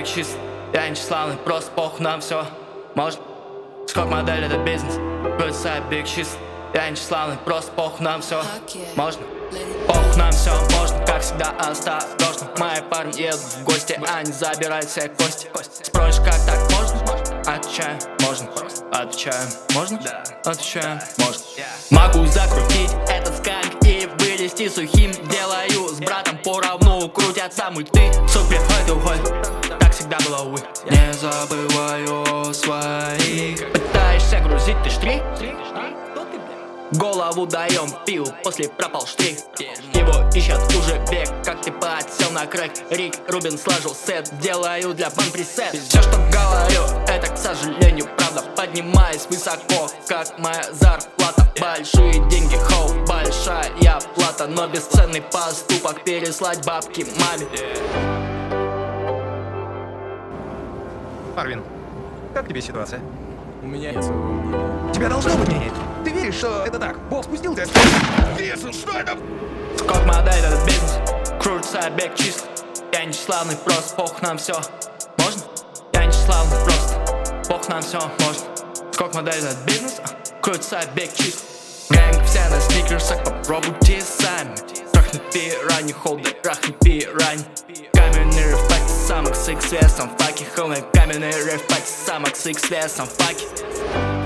big чист. Я не тщеславный, просто похуй нам все. Можно? Скок модель это бизнес. Крутится big чист. Я не тщеславный, просто похуй нам все. Можно? Похуй нам все, можно, как всегда осторожно. Мои парни едут в гости, они забирают все кости. Спросишь, как так можно? Отвечаем, можно. Отвечаем, можно? Отвечаем, можно. Могу закрутить этот сканк и вылезти сухим. Делаю с братом поровну, крутятся мульты. Суд приходит и уходит, так всегда было, увы. Не забываю о своих. Пытаешься грузить ты штрих? Голову даем пиво, после пропал штрих. Его ищет уже век, как ты подсел на крэк. Рик Рубин сложил сет, делаю для бан пресет. Все, что говорю, это, к сожалению, правда. Поднимаюсь высоко, как моя зарплата. Большие деньги, хоу, большая плата. Но бесценный поступок переслать бабки маме. Марвин, как тебе ситуация? У меня нет своего мнения. У тебя должно быть мнение. Ты веришь, что это так? Бог спустил тебя? Весом, что это? Скок модель этот бизнес. Крутится бег чист. Я не тщеславный, просто похуй нам все. Можно? Я не тщеславный, просто похуй нам все. Можно? Скок модель этот бизнес. Крутится бег чист. Гэнг все на сникерсах, попробуйте сами. Трахни пирани, холдер, трахни пирани. Каменный рефлекс самых с весом факи. Каменный рефлекс самых с весом факи.